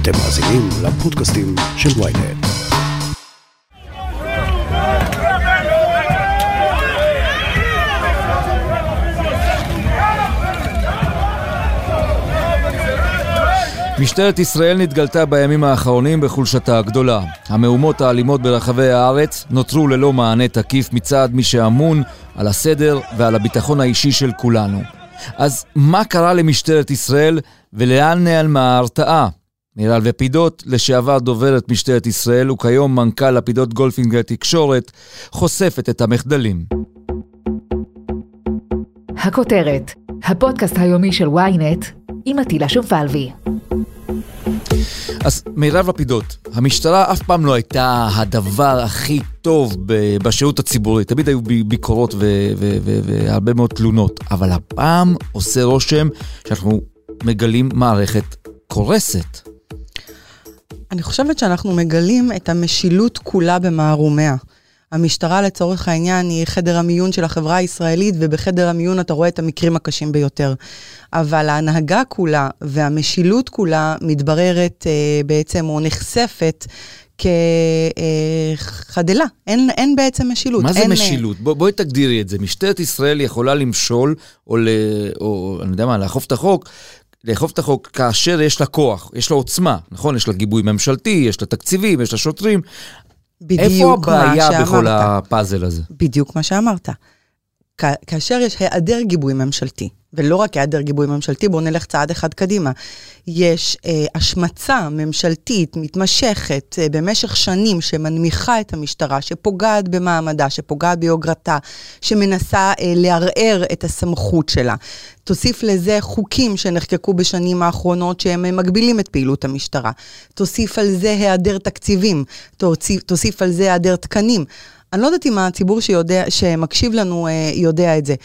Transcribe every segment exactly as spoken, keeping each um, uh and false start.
אתם מאזינים לפודקאסטים של וויינט. משטרת ישראל נתגלתה בימים האחרונים בחולשתה הגדולה. המהומות האלימות ברחבי הארץ נותרו ללא מענה תקיף מצד מי שאמון על הסדר ועל הביטחון האישי של כולנו. אז מה קרה למשטרת ישראל ולאן נעלמה ההרתעה? מיראל לפידות, לשעבר דוברת משטרת ישראל וכיום מנכ"ל לפידות גולדפינגר תקשורת, חושפת את המחדלים. הכותרת, הפודקאסט היומי של וויינט עם עטילה שומפלבי. אז מיראל לפידות, המשטרה אף פעם לא הייתה הדבר הכי טוב בשירות הציבורי. תמיד היו ביקורות והרבה מאוד תלונות. אבל הפעם עושה רושם שאנחנו מגלים מערכת קורסת. אני חושבת שאנחנו מגלים את המשילות כולה במערומיה. המשטרה לצורך העניין היא חדר המיון של החברה הישראלית, ובחדר המיון אתה רואה את המקרים הקשים ביותר. אבל ההנהגה כולה והמשילות כולה מתבררת אה, בעצם או נחשפת כחדלה. אין, אין בעצם משילות. מה זה אין... משילות? בוא, בואי תגדירי את זה. משטרת ישראל יכולה למשול, או, ל, או אני יודע מה, לאכוף את החוק, לאכוף את החוק כאשר יש לה כוח, יש לה עוצמה, נכון? יש לה גיבוי ממשלתי, יש לה תקציבים, יש לה שוטרים. איפה הבעיה בכל הפאזל הזה? בדיוק מה שאמרת. כ- כאשר יש היעדר גיבוי ממשלתי, ולא רק היעדר גיבוי ממשלתי, בואו נלך צעד אחד קדימה. יש אה, השמצה ממשלתית מתמשכת אה, במשך שנים שמנמיכה את המשטרה, שפוגעת במעמדה, שפוגעת ביוגרתה, שמנסה אה, לערער את הסמכות שלה. תוסיף לזה חוקים שנחקקו בשנים האחרונות שהם מגבילים את פעילות המשטרה. תוסיף על זה היעדר תקציבים, תוסיף, תוסיף על זה היעדר תקנים. אני לא יודעת אם הציבור שיודע, שמקשיב לנו אה, יודע את זה.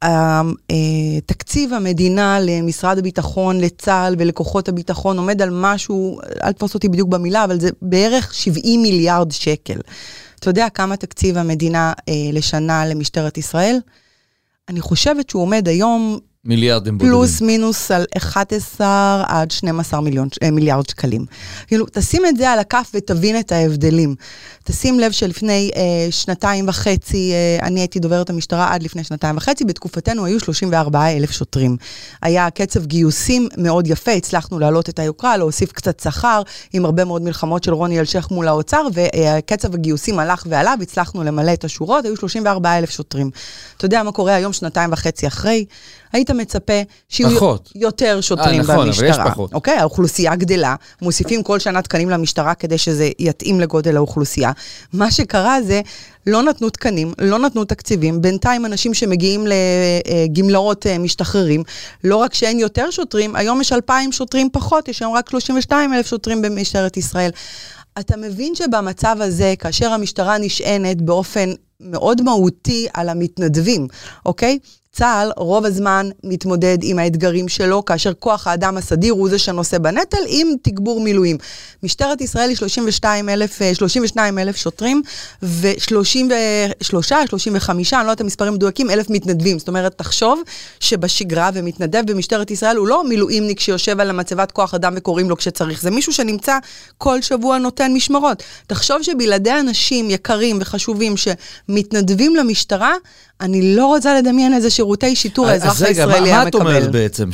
תקציב המדינה למשרד הביטחון, לצה"ל ולכוחות הביטחון עומד על משהו, אל תפוס אותי בדיוק במילה, אבל זה בערך שבעים מיליארד שקל. אתה יודע כמה תקציב המדינה אה, לשנה למשטרת ישראל? אני חושבת שהוא עומד היום מיליארדים בודדים. פלוס מינוס על אחד עשר עד שנים עשר מיליון, מיליארד שקלים. כאילו, תשים את זה על הכף ותבין את ההבדלים. תשים לב שלפני אה, שנתיים וחצי, אה, אני הייתי דוברת המשטרה עד לפני שנתיים וחצי, בתקופתנו היו שלושים וארבעה אלף שוטרים. היה קצב גיוסים מאוד יפה, הצלחנו להעלות את היוקרה, להוסיף קצת שכר, עם הרבה מאוד מלחמות של רוני אלשך מול האוצר, וקצב הגיוסים הלך ועלה, והצלחנו למלא את השורות, היו שלושים וארבעה אלף שוטרים. אתה יודע מה קורה היום שנתיים וחצי אחרי? היית מצפה שיהיו פחות. יותר שוטרים נכון, במשטרה. אבל יש פחות. אוקיי, האוכלוסייה גדלה, מוסיפים כל שנה תקנים למשטרה כדי שזה יתאים לגודל האוכלוסייה. מה שקרה זה, לא נתנו תקנים, לא נתנו תקציבים, בינתיים אנשים שמגיעים לגמלאות משתחררים, לא רק שאין יותר שוטרים, היום יש אלפיים שוטרים פחות, יש היום רק שלושים ושתיים אלף שוטרים במשטרת ישראל. אתה מבין שבמצב הזה, כאשר המשטרה נשענת באופן מאוד מהותי על המתנדבים, אוקיי? צה"ל רוב הזמן מתמודד עם האתגרים שלו, כאשר כוח האדם הסדיר הוא זה שנושא בנטל, עם תגבור מילואים. משטרת ישראל היא שלושים ושתיים אלף שוטרים, ו-שלושים ושלוש, שלושים וחמש, אני לא יודעת המספרים מדויקים, אלף מתנדבים. זאת אומרת, תחשוב שבשגרה ומתנדב במשטרת ישראל הוא לא מילואימניק שיושב על המצבת כוח אדם וקוראים לו כשצריך. זה מישהו שנמצא כל שבוע נותן משמרות. תחשוב שבלעדי אנשים יקרים וחשובים שמתנדבים למשטרה, אני לא רוצה לדמיין איזה שירותי שיטור האזרח הישראלי המקבל. מה את אומרת בעצם?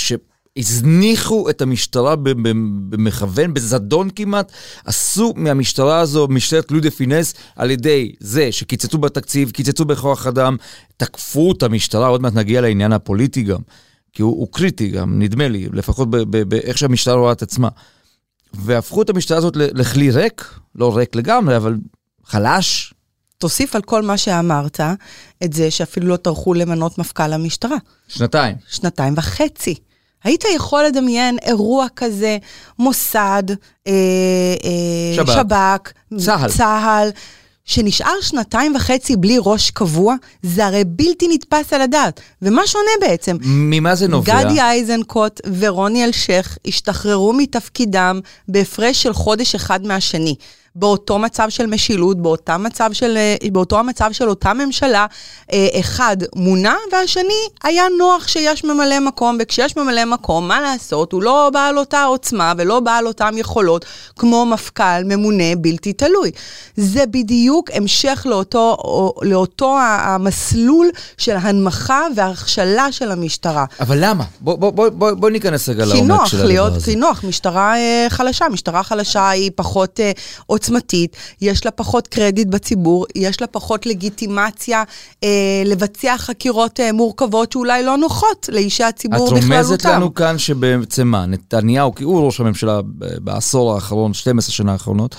שהזניחו את המשטרה במכוון, בזדון כמעט, עשו מהמשטרה הזו משטרת לואי דה פינס על ידי זה שקיצצו בתקציב, קיצצו בכוח אדם, תקפו את המשטרה, עוד מעט נגיע לעניין הפוליטי גם, כי הוא, הוא קריטי גם, נדמה לי, לפחות באיך שהמשטרה רואה את עצמה. והפכו את המשטרה הזאת לכלי ריק, לא ריק לגמרי, אבל חלש. תוסיף על כל מה שאמרת, את זה שאפילו לא טרחו למנות מפכ"ל המשטרה. שנתיים. שנתיים וחצי. היית יכול לדמיין אירוע כזה, מוסד, אה, אה, שב"כ, שב"כ, צהל. צהל, שנשאר שנתיים וחצי בלי ראש קבוע, זה הרי בלתי נתפס על הדעת. ומה שונה בעצם? ממה זה נובע? גדי איזנקוט ורוני אלשך השתחררו מתפקידם בהפרש של חודש אחד מהשני. באותו מצב של משילות, באותו מצב של, באותו המצב של אותה ממשלה, אחד מונה, והשני היה נוח שיש ממלא מקום, וכשיש ממלא מקום, מה לעשות? הוא לא בעל אותה עוצמה, ולא בעל אותם יכולות, כמו מפכ"ל ממונה בלתי תלוי. זה בדיוק המשך לאותו, לאותו המסלול של הנמכה וההכשלה של המשטרה. אבל למה? בוא, בוא, בוא, בוא, בוא ניכנס רגע לעומק של הדבר הזה. כי נוח, משטרה חלשה, משטרה חלשה היא פחות עוצמתית, יש לה פחות קרדיט בציבור, יש לה פחות לגיטימציה לבצע חקירות מורכבות שאולי לא נוחות לאישי הציבור בכללותם. את רומזת לנו כאן שבעצם מה, נתניהו, כי הוא ראש הממשלה בעשור האחרון, שתים עשרה שנה האחרונות,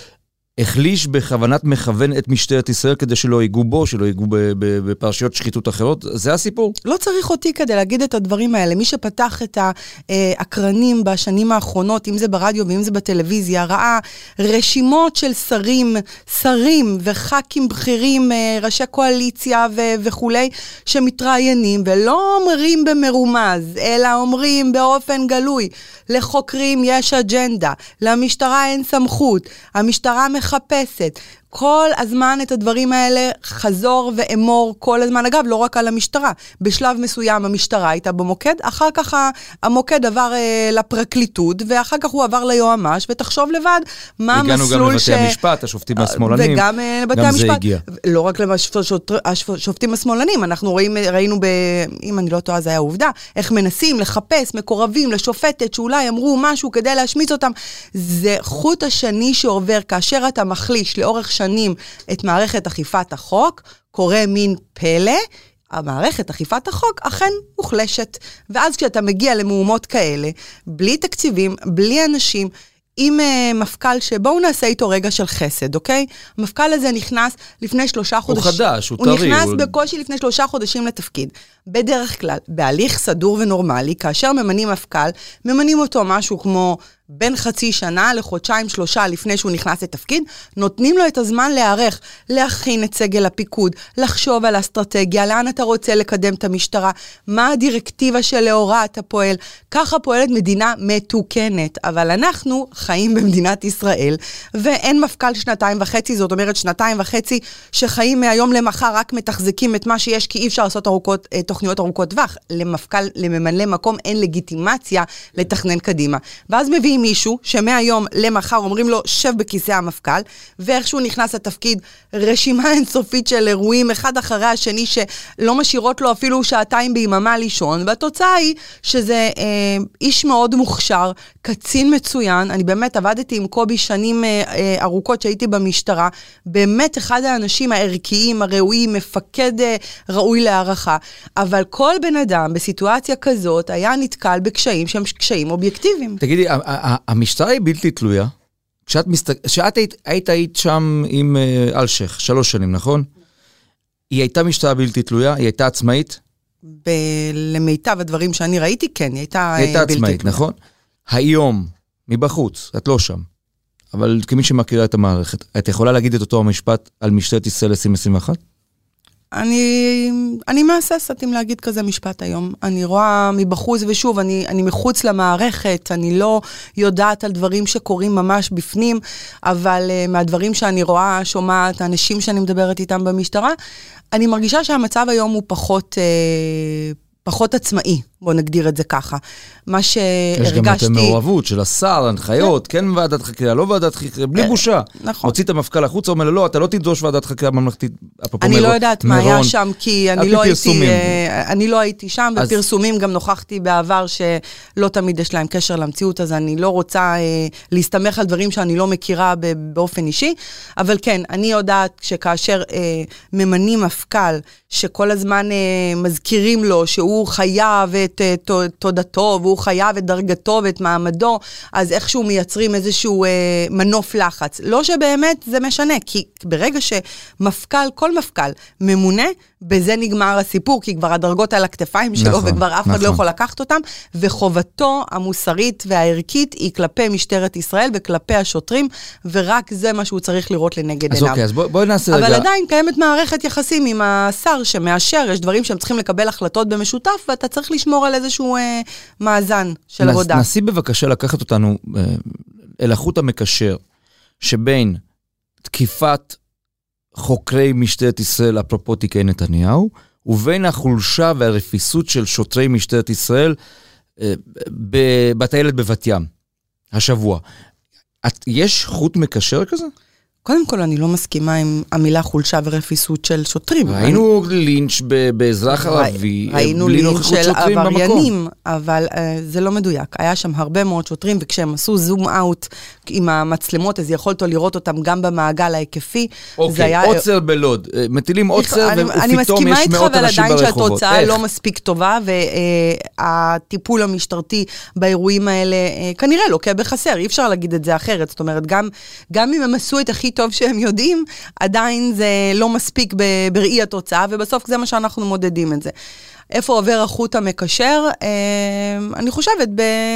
החליש בכוונת מכוון את משטרת ישראל כדי שלא ייגעו בו, שלא ייגעו בפרשיות שחיתות אחרות. זה הסיפור? לא צריך אותי כדי להגיד את הדברים האלה. מי שפתח את האקרנים בשנים האחרונות, אם זה ברדיו ואם זה בטלוויזיה, ראה רשימות של שרים, שרים וח"כים בכירים, ראשי קואליציה וכולי, שמתראיינים ולא אומרים במרומז, אלא אומרים באופן גלוי, לחוקרים יש אג'נדה, למשטרה אין סמכות, המשטרה מחפשת, כל הזמן את הדברים האלה חזור ואמור כל הזמן. אגב, לא רק על המשטרה. בשלב מסוים המשטרה הייתה במוקד, אחר כך המוקד עבר אה, לפרקליטות, ואחר כך הוא עבר ליועמ"ש, ותחשוב לבד מה המסלול ש... הגענו גם לבתי המשפט, השופטים השמאלנים. וגם לבתי גם המשפט. זה הגיע. לא רק לשופטים השמאלנים, אנחנו רואים, ראינו, ב, אם אני לא טועה, זה היה עובדה, איך מנסים לחפש מקורבים לשופטת, שאולי אמרו משהו כדי להשמיץ אותם. זה חוט השני שעובר, כאשר אתה מחליש לאורך שנים, שנים את מערכת אכיפת החוק, קורה מין פלא, המערכת אכיפת החוק אכן מוחלשת. ואז כשאתה מגיע למהומות כאלה, בלי תקציבים, בלי אנשים, עם uh, מפכ"ל שבואו נעשה איתו רגע של חסד, אוקיי? המפכ"ל הזה נכנס לפני שלושה חודשים. הוא חדש, הוא הוא טרי. נכנס הוא... בקושי לפני שלושה חודשים לתפקיד. בדרך כלל, בהליך סדור ונורמלי, כאשר ממנים מפכ"ל, ממנים אותו משהו כמו בין חצי שנה לחודשיים שלושה לפני שהוא נכנס לתפקיד, נותנים לו את הזמן להיערך, להכין את סגל הפיקוד, לחשוב על האסטרטגיה, לאן אתה רוצה לקדם את המשטרה, מה הדירקטיבה שלאורה אתה פועל. ככה פועלת מדינה מתוקנת, אבל אנחנו חיים במדינת ישראל, ואין מפכ"ל שנתיים וחצי, זאת אומרת שנתיים וחצי שחיים מהיום למחר רק מתחזקים את מה שיש, כי אי אפשר לעשות ארוכות, תוכניות ארוכות טווח. למפכ"ל, לממלא מקום אין לגיטימציה לתכנן קדימה. ואז מביא מישהו שמהיום למחר אומרים לו שב בכיסא המפכ"ל, ואיכשהו נכנס לתפקיד רשימה אינסופית של אירועים אחד אחרי השני שלא משאירות לו אפילו שעתיים ביממה לישון, והתוצאה היא שזה אה, איש מאוד מוכשר, קצין מצוין. אני באמת עבדתי עם קובי שנים אה, אה, ארוכות שהייתי במשטרה, באמת אחד האנשים הערכיים, הראויים, מפקד אה, ראוי להערכה, אבל כל בן אדם בסיטואציה כזאת היה נתקל בקשיים שהם קשיים אובייקטיביים. תגידי, המשטרה היא בלתי תלויה, כשאת, מסתק... כשאת היית, היית, היית שם עם uh, אלשך, שלוש שנים, נכון? היא הייתה משטרה בלתי תלויה, היא הייתה עצמאית? ב... למיטב הדברים שאני ראיתי, כן, היא הייתה, היא הייתה בלתי עצמאית, תלויה. נכון? היום, מבחוץ, את לא שם, אבל כמי שמכירה את המערכת, את יכולה להגיד את אותו המשפט על משטרת ישראל עשרים עשרים ואחת? אני, אני מאססת אם להגיד כזה משפט היום. אני רואה מבחוץ, ושוב, אני, אני מחוץ למערכת, אני לא יודעת על דברים שקורים ממש בפנים, אבל uh, מהדברים שאני רואה, שומעת, האנשים שאני מדברת איתם במשטרה, אני מרגישה שהמצב היום הוא פחות... Uh, פחות עצמאי, בוא נגדיר את זה ככה. מה שהרגשתי... יש גם את המעורבות של השר, הנחיות, כן ועדת חקירה, לא ועדת חקירה, בלי בושה. נכון. מוציא את המפכ"ל החוץ, אומר לו, לא, אתה לא תדרוש ועדת חקירה ממלכתית. אני לא יודעת מה היה שם, כי אני לא הייתי, אני לא הייתי שם, בפרסומים גם נוכחתי בעבר שלא תמיד יש להם קשר למציאות, אז אני לא רוצה להסתמך על דברים שאני לא מכירה באופן אישי, אבל כן, אני יודעת שכאשר ממנים מפכ"ל, שכל הזמן מזכירים לו שהוא הוא חייב את תודתו, והוא חייב את דרגתו ואת מעמדו, אז איכשהו מייצרים איזשהו אה, מנוף לחץ. לא שבאמת זה משנה, כי ברגע שמפכ"ל, כל מפכ"ל ממונה, בזה נגמר הסיפור, כי כבר הדרגות על הכתפיים שלו, נכון, וכבר אף אחד נכון. לא יכול לקחת אותם, וחובתו המוסרית והערכית היא כלפי משטרת ישראל וכלפי השוטרים, ורק זה מה שהוא צריך לראות לנגד אז עיניו. אוקיי, אז בוא, בואי נעשה אבל רגע... עדיין קיימת מערכת יחסים עם השר שמאשר, יש דברים שהם צריכים לקבל החלטות במשותף, ואתה צריך לשמור על איזשהו אה, מאזן של נס, עבודה. נסי בבקשה לקחת אותנו אה, אל החוט המקשר, שבין תקיפת חוקרי משטרת ישראל, אפרופו תיקי נתניהו, ובין החולשה והרפיסות של שוטרי משטרת ישראל בטיילת בבת ים, השבוע. את, יש חוט מקשר כזה? קודם כל, אני לא מסכימה עם המילה חולשה ורפיסות של שוטרים. ראינו לינץ' באזרח ערבי, ראינו לינץ' של עבריינים, אבל זה לא מדויק. היה שם הרבה מאוד שוטרים, וכשהם עשו זום אאוט עם המצלמות, אז יכולת לראות אותם גם במעגל ההיקפי. אוקיי, עוצר בלוד. מטילים עוצר, ופתאום יש מאות אנשים ברחובות. אני מסכימה איתך, אבל עדיין שהתוצאה לא מספיק טובה, והטיפול המשטרתי באירועים האלה כנראה לוקה בחסר. אי אפשר להגיד את זה אחרת. זאת אומרת, גם אם הם עשו את הכי טוב שהם יודעים, עדיין זה לא מספיק בראי התוצאה, ובסוף זה מה שאנחנו מודדים את זה. איפה עובר החוט המקשר? אני חושבת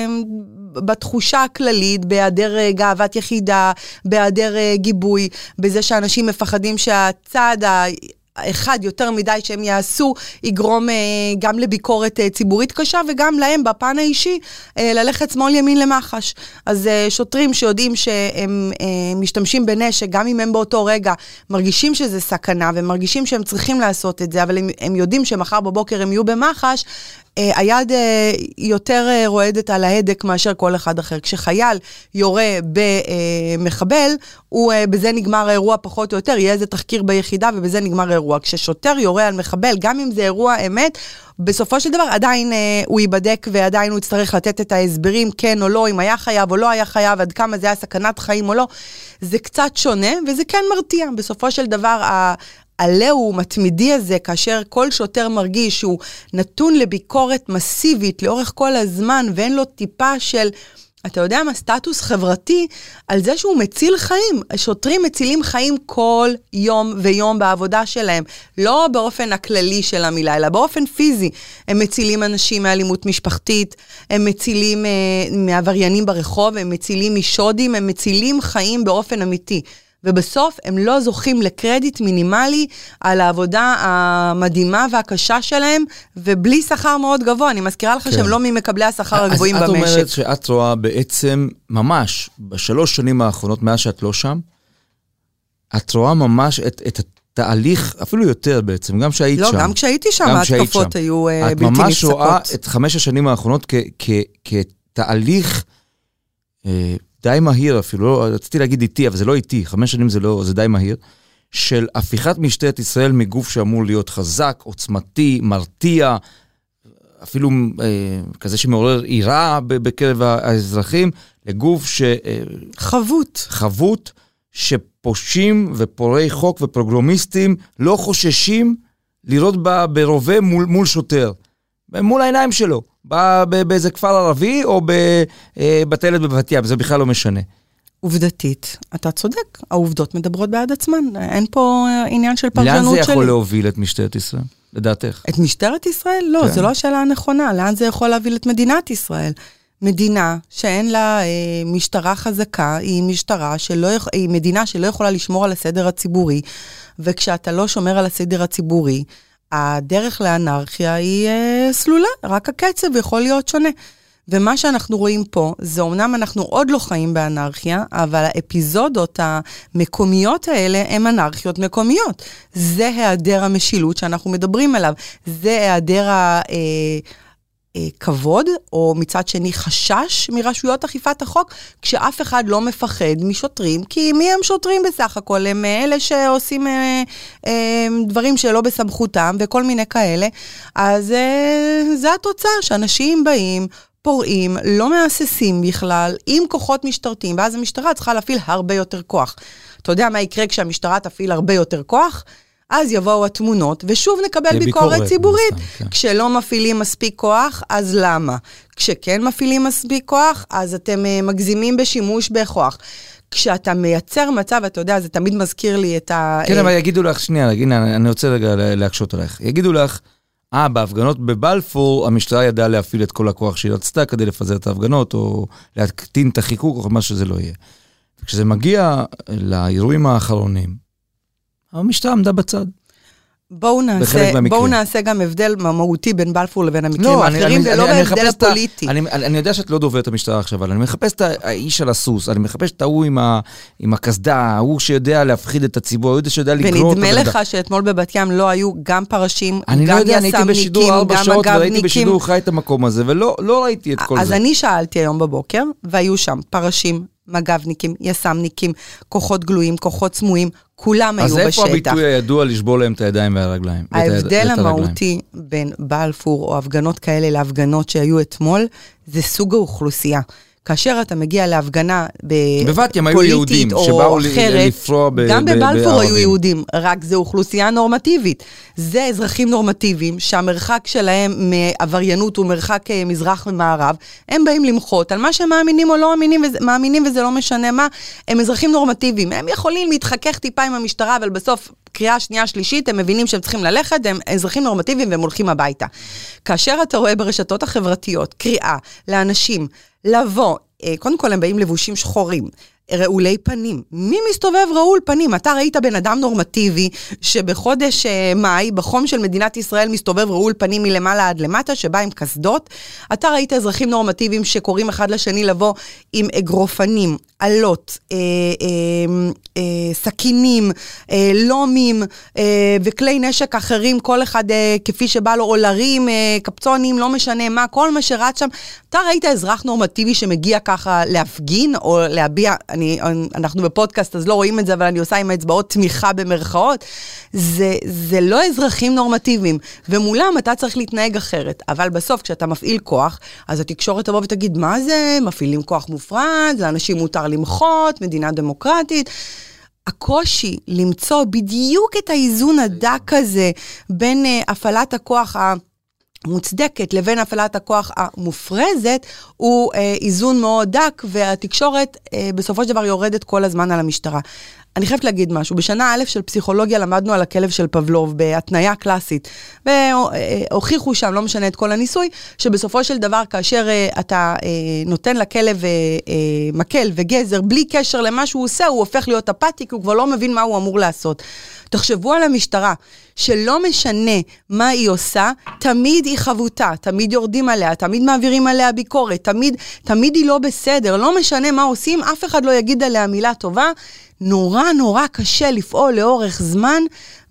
בתחושה הכללית, בהיעדר גאוות יחידה, בהיעדר גיבוי, בזה שאנשים מפחדים שהצעד אחד יותר מדי שהם יעשו, יגרום גם לביקורת ציבורית קשה, וגם להם בפן האישי, ללכת שמאל ימין למחש. אז שוטרים שיודעים שהם משתמשים בנשק, גם אם הם באותו רגע מרגישים שזה סכנה, ומרגישים שהם צריכים לעשות את זה, אבל הם, הם יודעים שמחר בבוקר הם יהיו במחש, היד יותר רועדת על ההדק מאשר כל אחד אחר. כשחייל יורה במחבל, הוא, בזה נגמר האירוע פחות או יותר, יהיה איזה תחקיר ביחידה ובזה נגמר האירוע. כששוטר יורה על מחבל, גם אם זה אירוע אמת, בסופו של דבר עדיין אה, הוא ייבדק ועדיין הוא יצטרך לתת את ההסברים, כן או לא, אם היה חייב או לא היה חייב, עד כמה זה היה סכנת חיים או לא. זה קצת שונה וזה כן מרתיע. בסופו של דבר, ה... עליהו מתמידי הזה, כאשר כל שוטר מרגיש שהוא נתון לביקורת מסיבית לאורך כל הזמן, ואין לו טיפה של, אתה יודע מה, סטטוס חברתי, על זה שהוא מציל חיים. השוטרים מצילים חיים כל יום ויום בעבודה שלהם, לא באופן הכללי של המילה, אלא באופן פיזי. הם מצילים אנשים מאלימות משפחתית, הם מצילים אה, מעבריינים ברחוב, הם מצילים משודים, הם מצילים חיים באופן אמיתי. ובסוף הם לא זוכים לקרדיט מינימלי על העבודה המדהימה והקשה שלהם, ובלי שכר מאוד גבוה. אני מזכירה לך שהם לא ממקבלי השכר הגבוהים במשק. אז את אומרת שאת רואה בעצם ממש, בשלוש שנים האחרונות, מאז שאת לא שם, את רואה ממש את, את התהליך, אפילו יותר בעצם, גם שהיית לא, שם. לא, גם כשהייתי שם, ההתקפות היו בלתי נפסקות. את ממש רואה את חמש השנים האחרונות כ, כ, כתהליך אה, די מהיר אפילו, לא, רציתי להגיד איתי, אבל זה לא איתי, חמש שנים זה לא, זה די מהיר, של הפיכת משטרת ישראל מגוף שאמור להיות חזק, עוצמתי, מרתיע, אפילו אה, כזה שמעורר עירה בקרב האזרחים, לגוף ש... אה, חבות. חבות, שפושים ופורי חוק ופרוגרמיסטים לא חוששים לראות בה ברובה מול, מול שוטר, מול העיניים שלו. באיזה כפר ערבי או בטיילת בבת ים, זה בכלל לא משנה. עובדתית, אתה צודק, העובדות מדברות בעד עצמן, אין פה עניין של פרשנות שלי. לאן זה יכול להוביל את משטרת ישראל, לדעתך? את משטרת ישראל? לא, כן. זו לא השאלה הנכונה, לאן זה יכול להוביל את מדינת ישראל? מדינה שאין לה אה, משטרה חזקה, היא משטרה שלא, היא מדינה שלא יכולה לשמור על הסדר הציבורי, וכשאתה לא שומר על הסדר הציבורי, הדרך לאנרכיה היא אה, סלולה, רק הקצב יכול להיות שונה. ומה שאנחנו רואים פה, זה אומנם אנחנו עוד לא חיים באנרכיה, אבל האפיזודות המקומיות האלה הן אנרכיות מקומיות. זה היעדר המשילות שאנחנו מדברים עליו. זה היעדר ה... אה, כבוד, או מצד שני חשש מרשויות אכיפת החוק, כשאף אחד לא מפחד משוטרים, כי מי הם שוטרים בסך הכל? הם אלה שעושים אה, אה, דברים שלא בסמכותם, וכל מיני כאלה. אז אה, זה התוצאה, שאנשים באים, פורעים, לא מאססים בכלל, עם כוחות משטרתיים, ואז המשטרה צריכה להפעיל הרבה יותר כוח. אתה יודע מה יקרה כשהמשטרה תפעיל הרבה יותר כוח? אז יבואו התמונות, ושוב נקבל ביקורת, ביקורת ציבורית. מסתם, כן. כשלא מפעילים מספיק כוח, אז למה? כשכן מפעילים מספיק כוח, אז אתם uh, מגזימים בשימוש בכוח. כשאתה מייצר מצב, אתה יודע, זה תמיד מזכיר לי את ה... כן, אבל יגידו לך, שנייה, הנה, אני רוצה רגע להקשות עליך. יגידו לך, אה, בהפגנות בבלפור, המשטרה ידעה להפעיל את כל הכוח שהיא רצתה, כדי לפזר את ההפגנות, או להקטין את החיכוק, או מה שזה לא יהיה. כשזה מגיע לאירועים האחרונים, המשטרה עמדה בצד. בואו נעשה, בואו נעשה גם הבדל מהותי בין בלפור לבין המקרים האחרים, ולא בהבדל הפוליטי. אני יודע שאת לא דוברת המשטרה עכשיו, אבל אני מחפש את האיש על הסוס, אני מחפש את ההוא עם הקסדה, ההוא שיודע להפחיד את הציבור, ההוא שיודע לקרוא את ונדמה לך שאתמול בבת ים לא היו גם פרשים, גם יס"מניקים, גם מג"בניקים. אני לא יודע, אני הייתי בשידור ארבע שעות וראיתי בשידור חי את המקום הזה, ולא ראיתי את כל זה. אז אני שאלתי היום בבוקר, והיו שם פרשים, מג"בניקים, יס"מניקים, כוחות גלויים, כוחות סמויים, כולם היו בשטח. אז איפה הביטוי הידוע לשבור להם את הידיים והרגליים? ההבדל המהותי בין בלפור או הפגנות כאלה להפגנות שהיו אתמול, זה סוג האוכלוסייה. כאשר אתה מגיע להפגנה פוליטית או אחרת, גם בבלפור היו יהודים, רק זה אוכלוסייה נורמטיבית. זה אזרחים נורמטיביים שהמרחק שלהם מעבריינות הוא מרחק מזרח ומערב, הם באים למחות על מה שהם מאמינים או לא מאמינים וזה לא משנה מה, הם אזרחים נורמטיביים, הם יכולים להתחכך טיפה עם המשטרה, אבל בסוף קריאה שנייה שלישית, הם מבינים שהם צריכים ללכת, הם אזרחים נורמטיביים והם הולכים הביתה. כאשר אתה רואה ברשתות החברתיות קריאה לאנשים לבוא, קודם כל הם באים לבושים שחורים, רעולי פנים. מי מסתובב רעול פנים? אתה ראית בן אדם נורמטיבי שבחודש מאי, בחום של מדינת ישראל, מסתובב רעול פנים מלמעלה עד למטה, שבא עם כסדות. אתה ראית אזרחים נורמטיביים שקוראים אחד לשני לבוא עם אגרופנים, עלות, אה, אה, אה, סכינים, אה, לומים אה, וכלי נשק אחרים, כל אחד אה, כפי שבא לו, אולרים, אה, קפצונים, לא משנה מה, כל מה שרץ שם. אתה ראית אזרח נורמטיבי שמגיע ככה להפגין או להביע, אני, אנחנו בפודקאסט אז לא רואים את זה, אבל אני עושה עם האצבעות תמיכה במרכאות. זה, זה לא אזרחים נורמטיביים, ומולם אתה צריך להתנהג אחרת. אבל בסוף כשאתה מפעיל כוח, אז התקשורת תבוא ותגיד, מה זה? מפעילים כוח מופרד, לאנשים מותר למחות, מדינה דמוקרטית. הקושי למצוא בדיוק את האיזון הדק הזה בין uh, הפעלת הכוח המוצדקת לבין הפעלת הכוח המופרזת, הוא uh, איזון מאוד דק, והתקשורת uh, בסופו של דבר יורדת כל הזמן על המשטרה. אני חייבת להגיד משהו, בשנה א' של פסיכולוגיה למדנו על הכלב של פבלוב, בהתניה קלאסית, והוכיחו שם, לא משנה את כל הניסוי, שבסופו של דבר, כאשר אתה נותן לכלב מקל וגזר, בלי קשר למה שהוא עושה, הוא הופך להיות אפאתי, כי הוא כבר לא מבין מה הוא אמור לעשות. תחשבו על המשטרה, שלא משנה מה היא עושה, תמיד היא חבותה, תמיד יורדים עליה, תמיד מעבירים עליה ביקורת, תמיד, תמיד היא לא בסדר, לא משנה מה עושים, אף אחד לא יגיד עליה מילה טובה, נורא נורא קשה לפעול לאורך זמן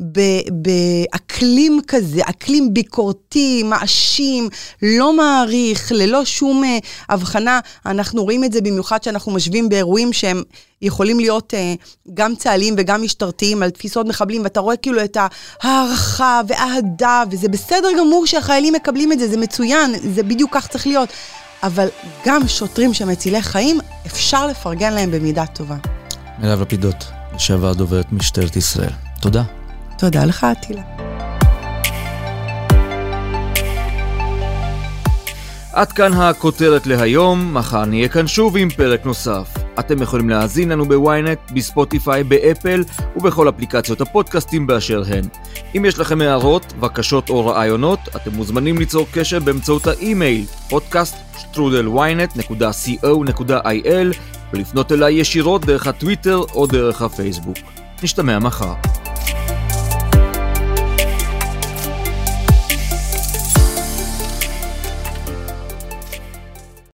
באקלים כזה, אקלים ביקורתי, מאשים, לא מעריך, ללא שום הבחנה. אנחנו רואים את זה במיוחד שאנחנו משווים באירועים שהם יכולים להיות גם צהליים וגם משטרתיים על תפיסות מחבלים, ואתה רואה כאילו את הערכה והאהדה, וזה בסדר גמור שהחיילים מקבלים את זה, זה מצוין, זה בדיוק כך צריך להיות. אבל גם שוטרים שמצילי חיים, אפשר לפרגן להם במידה טובה. מירב לפידות, לשעבר דוברת משטרת ישראל. תודה. תודה לך, אטילה. עד כאן הכותרת להיום, מחר נהיה כאן שוב עם פרק נוסף. אתם יכולים להאזין לנו בוויינט, בספוטיפיי, באפל ובכל אפליקציות הפודקאסטים באשר הן. אם יש לכם הערות, בקשות או רעיונות, אתם מוזמנים ליצור קשר באמצעות האימייל פודקאסט שטרודל וויינט נקודה סי או נקודה איי אל ולפנות אליי ישירות דרך הטוויטר או דרך הפייסבוק. נשתמע מחר.